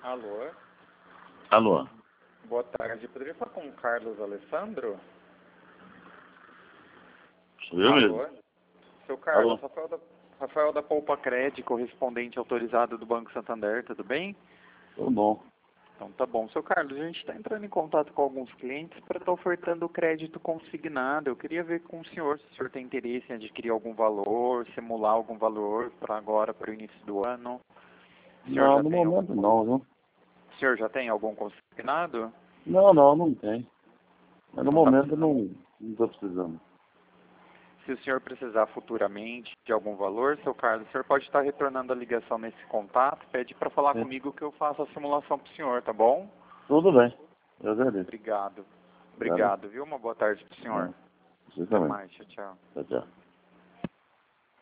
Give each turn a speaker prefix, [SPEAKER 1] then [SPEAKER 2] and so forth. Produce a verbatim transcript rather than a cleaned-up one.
[SPEAKER 1] Alô?
[SPEAKER 2] Alô?
[SPEAKER 1] Boa tarde. Poderia falar com o Carlos Alessandro?
[SPEAKER 2] Sou eu
[SPEAKER 1] Alô?
[SPEAKER 2] mesmo.
[SPEAKER 1] Seu Carlos,
[SPEAKER 2] Alô?
[SPEAKER 1] Rafael da, Rafael da Poupa Cred, correspondente autorizado do Banco Santander, tudo bem?
[SPEAKER 2] Tudo bom.
[SPEAKER 1] Então tá bom. Seu Carlos, a gente está entrando em contato com alguns clientes para estar ofertando crédito consignado. Eu queria ver com o senhor se o senhor tem interesse em adquirir algum valor, simular algum valor para agora, para o início do ano. O senhor
[SPEAKER 2] Não,
[SPEAKER 1] já
[SPEAKER 2] no
[SPEAKER 1] tem algum,
[SPEAKER 2] momento não, viu?
[SPEAKER 1] o senhor já tem algum consignado?
[SPEAKER 2] Não, não, não tem. Mas no
[SPEAKER 1] Não tá
[SPEAKER 2] momento
[SPEAKER 1] precisando.
[SPEAKER 2] não não estou precisando.
[SPEAKER 1] Se o senhor precisar futuramente de algum valor, seu Carlos, o senhor pode estar retornando a ligação nesse contato, pede para falar
[SPEAKER 2] É.
[SPEAKER 1] comigo que eu faço a simulação para o senhor, tá bom?
[SPEAKER 2] Tudo bem. Eu agradeço.
[SPEAKER 1] Obrigado.
[SPEAKER 2] Obrigado.
[SPEAKER 1] Obrigado, viu? Uma boa tarde para o senhor.
[SPEAKER 2] Não, você
[SPEAKER 1] Até
[SPEAKER 2] também.
[SPEAKER 1] mais, tchau, tchau.
[SPEAKER 2] Tchau, tchau.